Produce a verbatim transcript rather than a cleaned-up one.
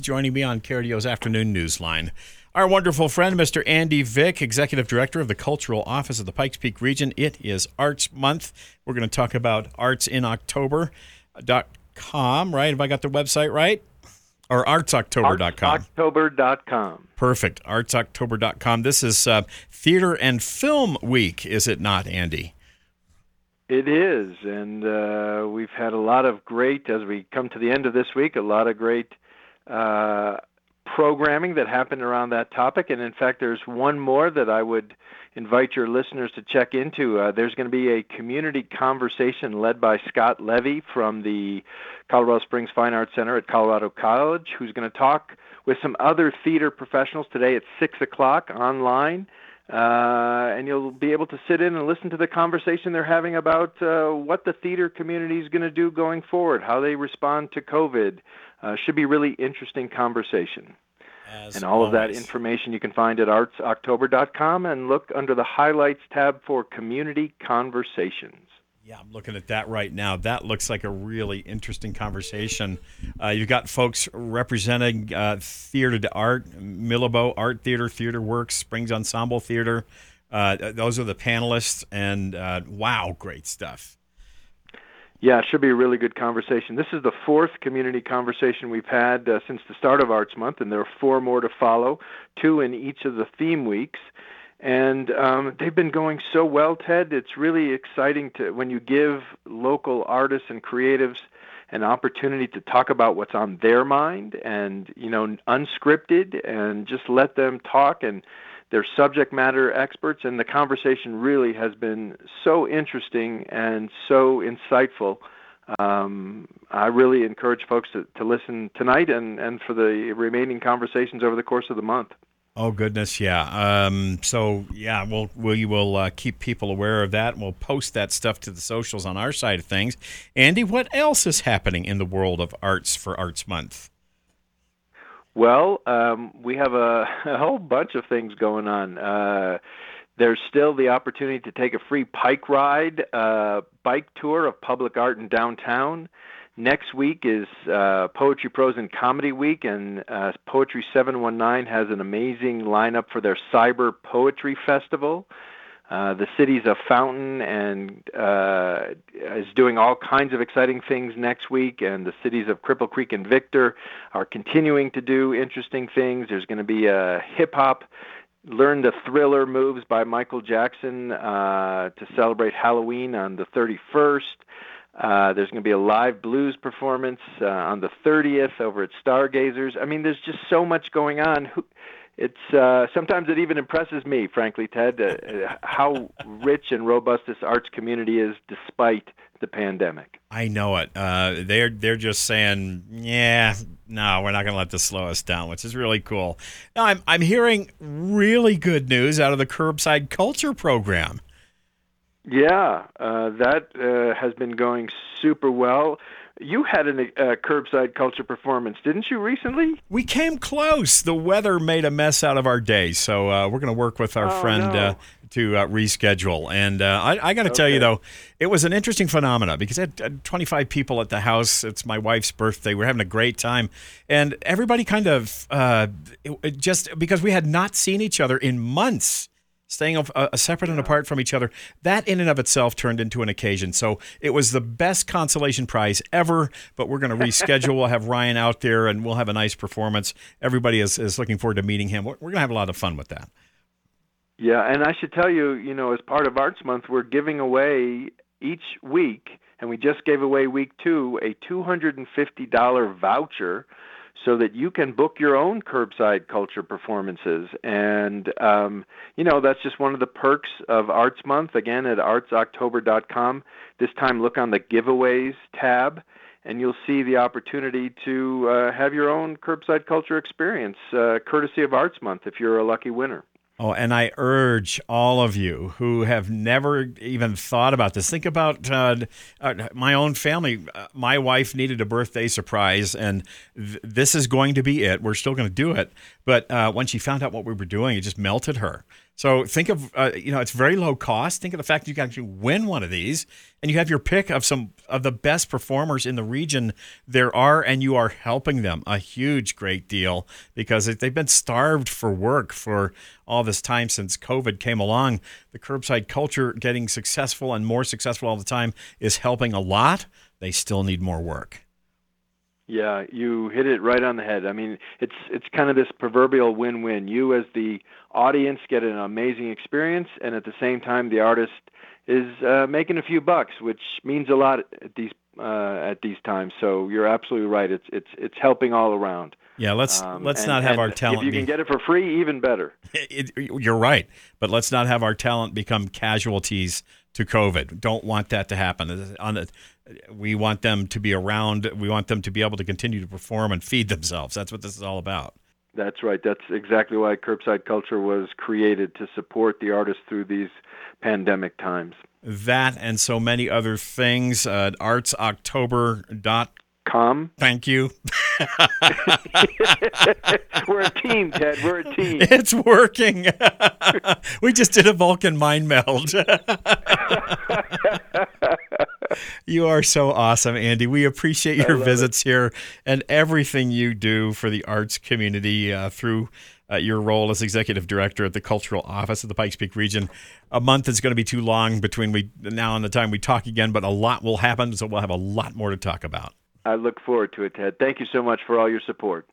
Joining me on KRDO's Afternoon Newsline, our wonderful friend, Mister Andy Vick, Executive Director of the Cultural Office of the Pikes Peak Region. It is Arts Month. We're going to talk about arts in october dot com, right? Have I got the website right? Or arts october dot com? arts october dot com. Perfect, arts october dot com. This is uh, Theater and Film Week, is it not, Andy? It is, and uh, we've had a lot of great, as we come to the end of this week, a lot of great uh, programming that happened around that topic. And in fact, there's one more that I would invite your listeners to check into. Uh, there's going to be a community conversation led by Scott Levy from the Colorado Springs Fine Arts Center at Colorado College, who's going to talk with some other theater professionals today at six o'clock online. Uh, and you'll be able to sit in and listen to the conversation they're having about uh, what the theater community is going to do going forward, how they respond to COVID. Uh, should be really interesting conversation. As and all always. of that information you can find at arts october dot com and look under the highlights tab for community conversations. Yeah, I'm looking at that right now. That looks like a really interesting conversation. Uh, you've got folks representing uh, theater to art, Millabo Art Theater, Theater Works, Springs Ensemble Theater. Uh, those are the panelists, and uh, wow, great stuff. Yeah, it should be a really good conversation. This is the fourth community conversation we've had uh, since the start of Arts Month, and there are four more to follow, two in each of the theme weeks. And um, they've been going so well, Ted. It's really exciting to when you give local artists and creatives an opportunity to talk about what's on their mind and, you know, unscripted, and just let them talk, and they're subject matter experts. And the conversation really has been so interesting and so insightful. Um, I really encourage folks to, to listen tonight and, and for the remaining conversations over the course of the month. Oh, goodness, yeah. Um, so, yeah, we'll, we will uh, keep people aware of that, and we'll post that stuff to the socials on our side of things. Andy, what else is happening in the world of arts for Arts Month? Well, um, we have a, a whole bunch of things going on. Uh, there's still the opportunity to take a free Pike Ride uh, bike tour of public art in downtown. Next week is uh, Poetry, Prose, and Comedy Week, and uh, Poetry seven one nine has an amazing lineup for their Cyber Poetry Festival. Uh, the cities of Fountain and uh, is doing all kinds of exciting things next week, and the cities of Cripple Creek and Victor are continuing to do interesting things. There's going to be a hip-hop Learn the Thriller moves by Michael Jackson uh, to celebrate Halloween on the thirty-first. Uh, there's going to be a live blues performance uh, on the thirtieth over at Stargazers. I mean, there's just so much going on. It's uh, sometimes it even impresses me, frankly, Ted, uh, how rich and robust this arts community is despite the pandemic. I know it. Uh, they're they're just saying, yeah, no, we're not going to let this slow us down, which is really cool. Now, I'm I'm hearing really good news out of the Curbside Culture program. Yeah, uh, that uh, has been going super well. You had a uh, Curbside Culture performance, didn't you, recently? We came close. The weather made a mess out of our day, so uh, we're going to work with our oh, friend no. uh, to uh, reschedule. And uh, I, I got to okay. tell you, though, it was an interesting phenomena because I had twenty-five people at the house. It's my wife's birthday. We're having a great time. And everybody kind of uh, it, it just because we had not seen each other in months, staying uh, separate and apart from each other, that in and of itself turned into an occasion. So it was the best consolation prize ever, but we're going to reschedule. We'll have Ryan out there, and we'll have a nice performance. Everybody is, is looking forward to meeting him. We're going to have a lot of fun with that. Yeah, and I should tell you, you know, as part of Arts Month, we're giving away each week, and we just gave away week two, a two hundred fifty dollars voucher so that you can book your own Curbside Culture performances. And, um, you know, that's just one of the perks of Arts Month, again, at arts october dot com. This time, look on the Giveaways tab, and you'll see the opportunity to uh, have your own Curbside Culture experience, uh, courtesy of Arts Month, if you're a lucky winner. Oh, and I urge all of you who have never even thought about this. Think about uh, uh, my own family. Uh, my wife needed a birthday surprise, and th- this is going to be it. We're still going to do it. But uh, when she found out what we were doing, it just melted her. So think of, uh, you know, it's very low cost. Think of the fact that you can actually win one of these, and you have your pick of some of the best performers in the region there are, and you are helping them. A huge, great deal, because they've been starved for work for all this time since COVID came along. The curbside culture getting successful and more successful all the time is helping a lot. They still need more work. Yeah, you hit it right on the head. I mean, it's it's kind of this proverbial win-win. You as the audience get an amazing experience, and at the same time, the artist is uh, making a few bucks, which means a lot at these uh, at these times. So you're absolutely right. It's it's it's helping all around. Yeah, let's um, let's and, not have and our talent. If you can be, get it for free, even better. It, it, you're right, but let's not have our talent become casualties to COVID. Don't want that to happen. On the, we want them to be around. We want them to be able to continue to perform and feed themselves. That's what this is all about. That's right. That's exactly why Curbside Culture was created, to support the artists through these pandemic times. That and so many other things. Uh, arts october dot com. Thank you. We're a team, Ted. We're a team. It's working. We just did a Vulcan mind meld. You are so awesome, Andy. We appreciate your visits it. here and everything you do for the arts community uh, through uh, your role as executive director at the Cultural Office of the Pikes Peak region. A month is going to be too long between we now and the time we talk again, but a lot will happen, so we'll have a lot more to talk about. I look forward to it, Ted. Thank you so much for all your support.